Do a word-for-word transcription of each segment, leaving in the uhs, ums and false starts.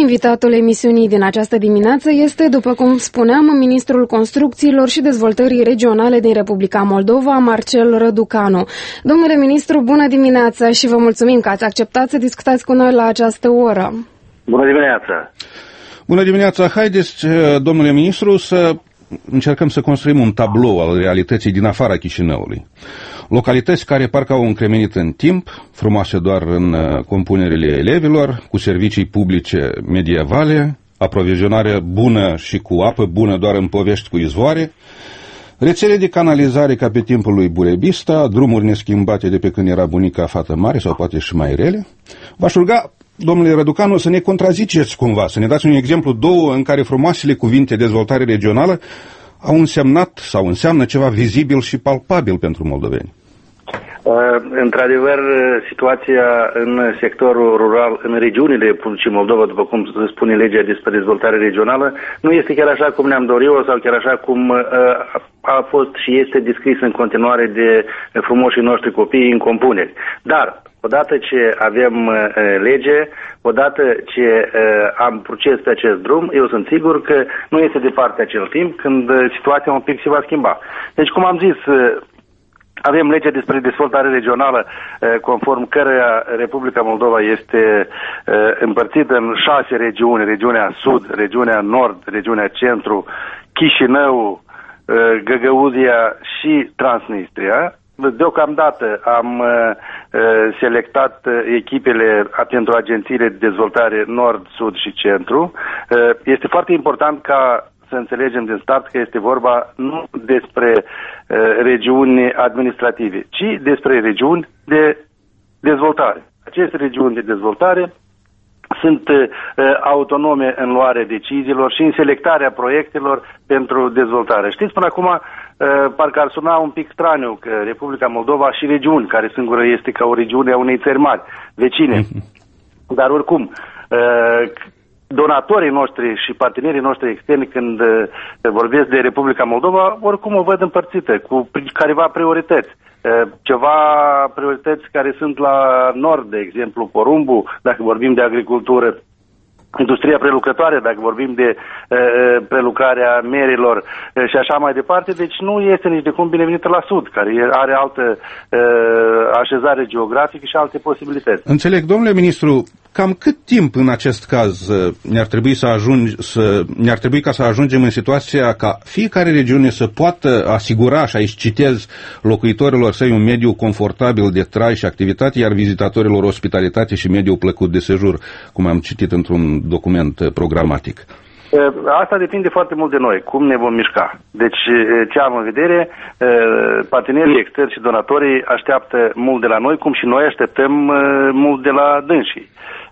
Invitatul emisiunii din această dimineață este, după cum spuneam, ministrul Construcțiilor și Dezvoltării Regionale din Republica Moldova, Marcel Răducanu. Domnule ministru, bună dimineața și vă mulțumim că ați acceptat să discutați cu noi la această oră. Bună dimineața! Bună dimineața! Haideți, domnule ministru, să încercăm să construim un tablou al realității din afara Chișinăului. Localități care parcă au încremenit în timp, frumoase doar în compunerile elevilor, cu servicii publice medievale, aprovizionare bună și cu apă bună doar în povești cu izvoare, rețele de canalizare ca pe timpul lui Burebista, drumuri neschimbate de pe când era bunica fată mare sau poate și mai rele. V-aș ruga, domnule Răducanu, să ne contraziceți cumva, să ne dați un exemplu, două, în care frumoasele cuvinte dezvoltare regională au însemnat sau înseamnă ceva vizibil și palpabil pentru moldoveni. Uh, într-adevăr, situația în sectorul rural, în regiunile Republicii Moldova, după cum se spune legea despre dezvoltare regională, nu este chiar așa cum ne-am dorit-o sau chiar așa cum uh, a fost și este descris în continuare de frumoșii noștri copii în compuneri. Dar, odată ce avem uh, lege, odată ce uh, am proces pe acest drum, eu sunt sigur că nu este departe acel timp când uh, situația un pic se va schimba. Deci, cum am zis, uh, avem legea despre dezvoltare regională, conform căreia Republica Moldova este împărțită în șase regiuni: regiunea Sud, regiunea Nord, regiunea Centru, Chișinău, Găgăuzia și Transnistria. Deocamdată am selectat echipele pentru agențiile de dezvoltare Nord, Sud și Centru. Este foarte important ca să înțelegem din start că este vorba nu despre uh, regiuni administrative, ci despre regiuni de dezvoltare. Aceste regiuni de dezvoltare sunt uh, autonome în luarea deciziilor și în selectarea proiectelor pentru dezvoltare. Știți, până acum, uh, parcă ar suna un pic straniu că Republica Moldova și regiuni, care singură este ca o regiune a unei țări mari, vecine. Dar oricum, uh, donatorii noștri și partenerii noștri externi, când uh, vorbesc de Republica Moldova, oricum o văd împărțită, cu careva priorități. Uh, ceva priorități care sunt la nord, de exemplu, porumbu, dacă vorbim de agricultură, industria prelucrătoare, dacă vorbim de uh, prelucrarea merilor uh, și așa mai departe, deci nu este nici de cum binevenită la sud, care are altă uh, așezare geografică și alte posibilități. Înțeleg, domnule ministru, cam cât timp în acest caz ne-ar trebui să ajungi, să, ne-ar trebui ca să ajungem în situația ca fiecare regiune să poată asigura, și aici citez, locuitorilor săi un mediu confortabil de trai și activitate, iar vizitatorilor ospitalitate și mediu plăcut de sejur, cum am citit într-un document programatic? Asta depinde foarte mult de noi, cum ne vom mișca. Deci, ce am în vedere, partenerii externi și donatorii așteaptă mult de la noi, cum și noi așteptăm mult de la dânsii.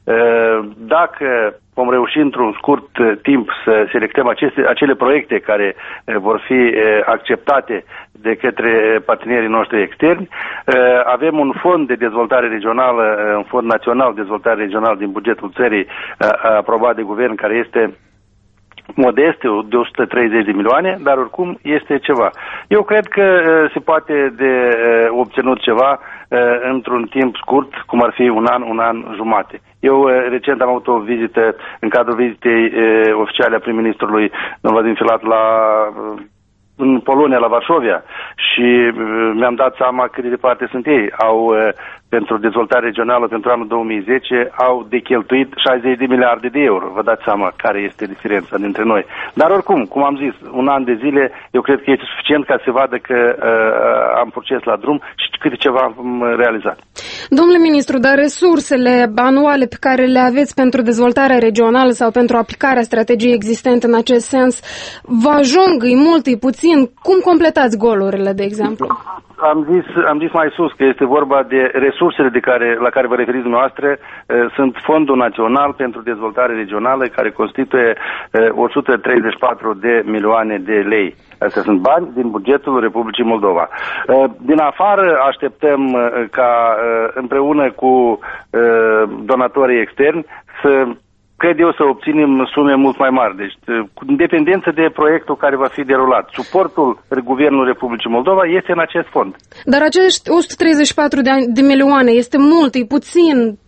Dacă vom reuși într-un scurt timp să selectăm aceste, acele proiecte care vor fi acceptate de către partenerii noștri externi, avem un fond de dezvoltare regională, un fond național de dezvoltare regională din bugetul țării aprobat de guvern, care este modest, de o sută treizeci de milioane, dar oricum este ceva. Eu cred că se poate de obținut ceva într-un timp scurt, cum ar fi un an, un an jumate. Eu recent am avut o vizită în cadrul vizitei oficiale a prim-ministrului domnul Vladimir Filat la în Polonia, la Varșovia, și mi-am dat seama cât de departe sunt ei. Au, pentru dezvoltare regională, pentru anul două mii zece, au decheltuit șaizeci de miliarde de euro. Vă dați seama care este diferența dintre noi. Dar oricum, cum am zis, un an de zile, eu cred că este suficient ca să se vadă că uh, am proces la drum și câte ceva am realizat. Domnule ministru, dar resursele anuale pe care le aveți pentru dezvoltarea regională sau pentru aplicarea strategiei existente în acest sens, vă ajung, e mult, e puțin? Cum completați golurile, de exemplu? Am zis, am zis mai sus că este vorba de resursele de care, la care vă referiți dumneavoastră. Sunt Fondul Național pentru Dezvoltare Regională, care constituie o sută treizeci și patru de milioane de lei. Astea sunt bani din bugetul Republicii Moldova. Din afară așteptăm ca împreună cu donatorii externi să cred eu să obținem sume mult mai mari. Deci, în dependență de proiectul care va fi derulat. Suportul Guvernului Republicii Moldova este în acest fond. Dar acești o sută treizeci și patru de milioane este mult, e puțin?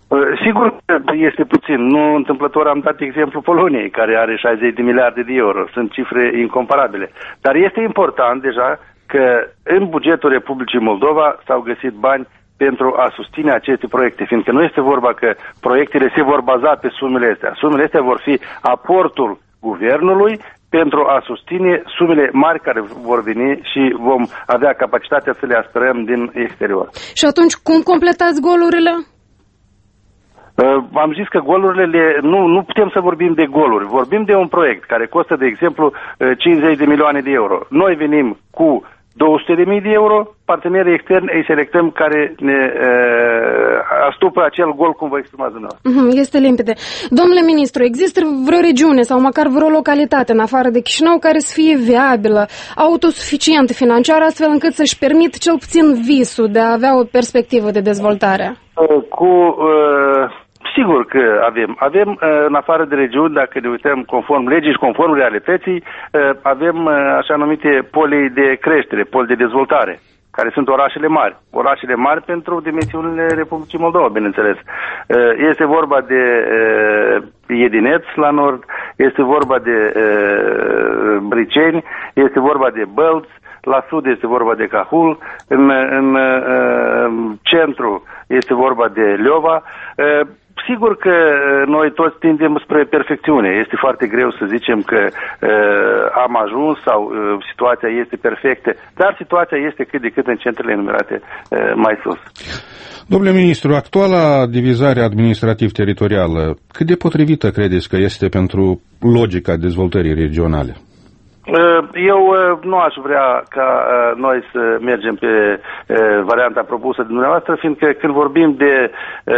Sigur că este puțin. Nu întâmplător am dat exemplu Poloniei, care are șaizeci de miliarde de euro. Sunt cifre incomparabile. Dar este important deja că în bugetul Republicii Moldova s-au găsit bani pentru a susține aceste proiecte, fiindcă nu este vorba că proiectele se vor baza pe sumele astea. Sumele astea vor fi aportul guvernului pentru a susține sumele mari care vor veni și vom avea capacitatea să le aspirăm din exterior. Și atunci cum completați golurile? Uh, am zis că golurile, le, nu, nu putem să vorbim de goluri. Vorbim de un proiect care costă, de exemplu, cincizeci de milioane de euro. Noi venim cu două sute de mii de euro, partenerii externi îi selectăm care ne uh, astupă acel gol, cum vă exprimați dumneavoastră. Este limpede. Domnule ministru, există vreo regiune sau măcar vreo localitate în afară de Chișinău care să fie viabilă, autosuficientă financiar, astfel încât să-și permit cel puțin visul de a avea o perspectivă de dezvoltare? Uh, cu... Uh, Sigur că avem. Avem, în afară de regiuni, dacă ne uităm conform legii și conform realității, avem așa numite poli de creștere, poli de dezvoltare, care sunt orașele mari. Orașele mari pentru dimensiunile Republicii Moldova, bineînțeles. Este vorba de Iedineț la nord, este vorba de Briceni, este vorba de Bălți, la sud este vorba de Cahul, în, în, în centru este vorba de Leova. Sigur că noi toți tindem spre perfecțiune. Este foarte greu să zicem că uh, am ajuns sau uh, situația este perfectă, dar situația este cât de cât în centrele enumerate uh, mai sus. Domnule ministru, actuala divizare administrativ-teritorială, cât de potrivită credeți că este pentru logica dezvoltării regionale? Eu nu aș vrea ca noi să mergem pe varianta propusă de dumneavoastră, fiindcă când vorbim de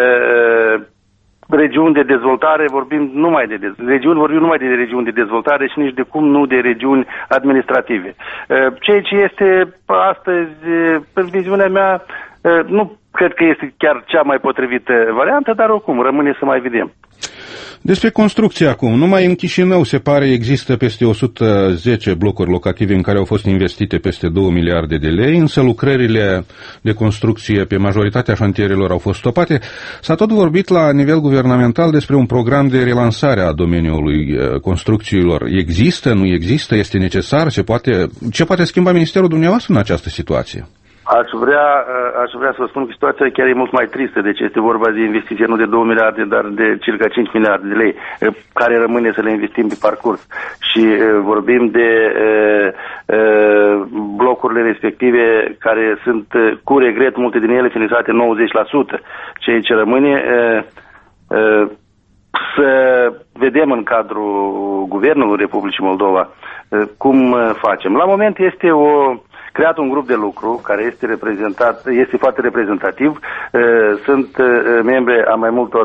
regiuni de dezvoltare, vorbim numai de dez... regiuni, vorbim numai de regiuni de dezvoltare și nici de cum nu de regiuni administrative. Ceea ce este astăzi, în viziunea mea, nu cred că este chiar cea mai potrivită variantă, dar oricum rămâne să mai vedem. Despre construcție acum. Numai în Chișinău se pare există peste o sută zece blocuri locative în care au fost investite peste două miliarde de lei, însă lucrările de construcție pe majoritatea șantierelor au fost stopate. S-a tot vorbit la nivel guvernamental despre un program de relansare a domeniului construcțiilor. Există, nu există, este necesar? Se poate, ce poate schimba Ministerul dumneavoastră în această situație? Aș vrea, aș vrea să vă spun că situația chiar e mult mai tristă, deci este vorba de investiție nu de două miliarde, dar de circa cinci miliarde de lei, care rămâne să le investim pe parcurs. Și vorbim de blocurile respective care sunt, cu regret, multe din ele finalizate nouăzeci la sută. Ceea ce rămâne să vedem în cadrul Guvernului Republicii Moldova cum facem. La moment este o creat un grup de lucru care este reprezentat, este foarte reprezentativ. Sunt membre a mai multor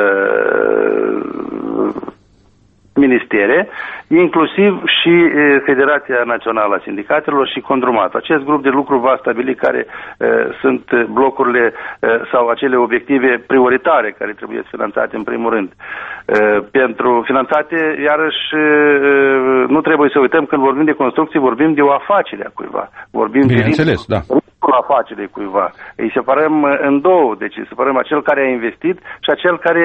ministere, inclusiv și Federația Națională a Sindicatelor și Condrumat. Acest grup de lucru va stabili care sunt blocurile sau acele obiective prioritare care trebuie finanțate în primul rând. Pentru finanțate, iarăși, nu trebuie să uităm, când vorbim de construcții, vorbim de o afacere a cuiva. Vorbim Bineînțeles, de da. afacerii cuiva. Îi separăm în două, deci îi separăm acel care a investit și acel care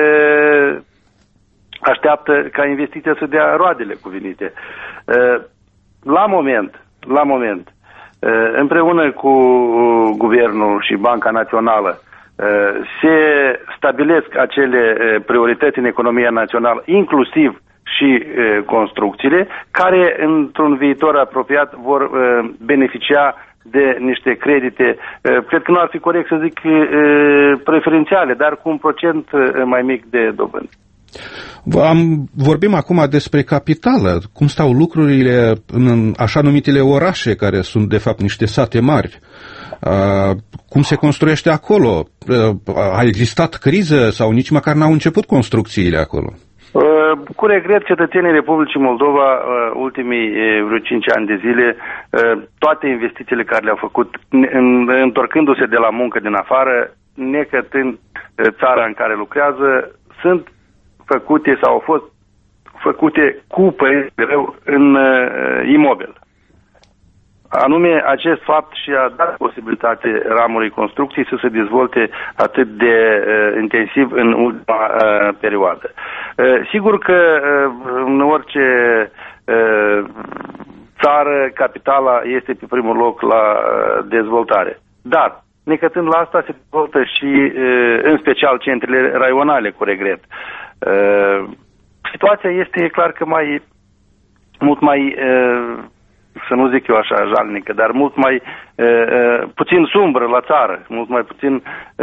așteaptă ca investiția să dea roadele cuvenite. La moment, la moment, împreună cu Guvernul și Banca Națională, se stabilesc acele priorități în economia națională, inclusiv și construcțiile, care într-un viitor apropiat vor beneficia de niște credite, cred că nu ar fi corect să zic preferențiale, dar cu un procent mai mic de dobândă. Am, vorbim acum despre capitală, cum stau lucrurile în așa numitele orașe, care sunt de fapt niște sate mari. Uh, cum se construiește acolo? Uh, a existat criză sau nici măcar n-au început construcțiile acolo? Uh, cu regret, cetățenii Republicii Moldova, uh, ultimii uh, vreo cinci ani de zile, uh, toate investițiile care le-au făcut, în, întorcându-se de la muncă din afară, necătând uh, țara în care lucrează, sunt făcute sau au fost făcute cu părinți rău în uh, imobil. Anume, acest fapt și-a dat posibilitate ramului construcții să se dezvolte atât de uh, intensiv în ultima uh, perioadă. Uh, sigur că uh, în orice uh, țară, capitala este pe primul loc la uh, dezvoltare. Dar, necătând la asta, se dezvoltă și, uh, în special, centrele raionale, cu regret. Uh, situația este clar că mai, mult mai... Uh, să nu zic eu așa jalnică, dar mult mai uh, puțin sumbră la țară, mult mai puțin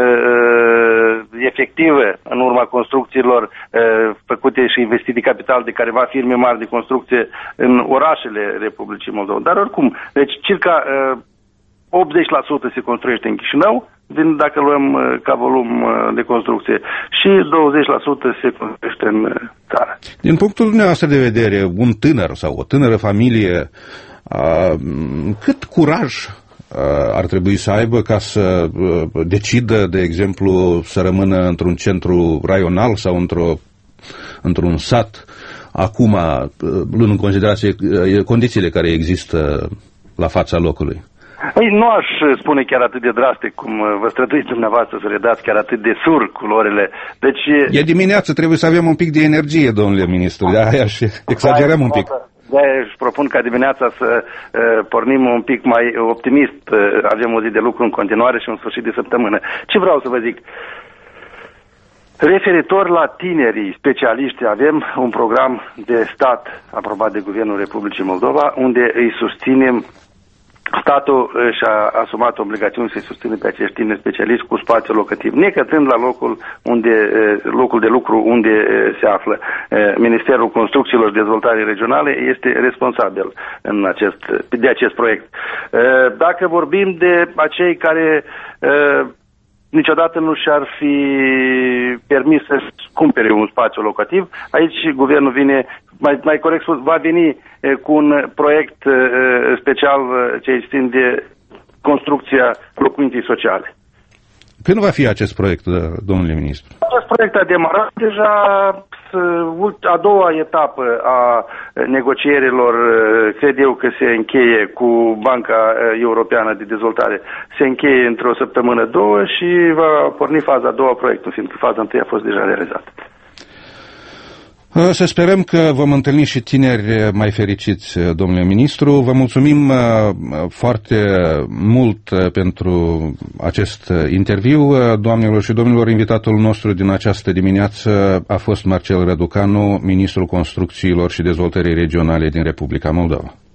uh, efectivă în urma construcțiilor uh, făcute și investiții capital de careva firme mari de construcție în orașele Republicii Moldova. Dar oricum, deci circa uh, optzeci la sută se construiește în Chișinău, din, dacă luăm uh, ca volum uh, de construcție, și douăzeci la sută se construiește în uh, țară. Din punctul dumneavoastră de vedere, un tânăr sau o tânără familie, Uh, cât curaj uh, ar trebui să aibă ca să uh, decidă, de exemplu, să rămână într-un centru raional sau într-o, într-un sat, acum, uh, luând în considerație uh, condițiile care există la fața locului? Ei, nu aș spune chiar atât de drastic cum vă străduiți dumneavoastră să le dați chiar atât de sur culorile. Deci, e dimineață, trebuie să avem un pic de energie, domnule ministru, de aia și exagerăm un pic. De-aia își propun ca dimineața să uh, pornim un pic mai optimist, uh, avem o zi de lucru în continuare și un sfârșit de săptămână. Ce vreau să vă zic? Referitor la tinerii specialiști, avem un program de stat aprobat de Guvernul Republicii Moldova, unde îi susținem. Statul și-a asumat obligațiuni să-i susține pe acești tineri specialiști cu spațiu locativ, necătând la locul, unde, locul de lucru unde se află. Ministerul Construcțiilor și Dezvoltării Regionale este responsabil în acest, de acest proiect. Dacă vorbim de acei care niciodată nu și-ar fi permis să cumpere un spațiu locativ, aici guvernul vine, mai, mai corect spus, va veni eh, cu un proiect eh, special eh, ce țin de construcția locuinței sociale. Când va fi acest proiect, domnule ministru? Acest proiect a demarat deja. A doua etapă a negocierilor, cred eu că se încheie cu Banca Europeană de Dezvoltare, se încheie într-o săptămână, două și va porni faza a doua a proiectului, fiindcă faza întâi a fost deja realizată. Să sperăm că vom întâlni și tineri mai fericiți, domnule ministru. Vă mulțumim foarte mult pentru acest interviu. Doamnelor și domnilor, invitatul nostru din această dimineață a fost Marcel Răducanu, ministrul Construcțiilor și Dezvoltării Regionale din Republica Moldova.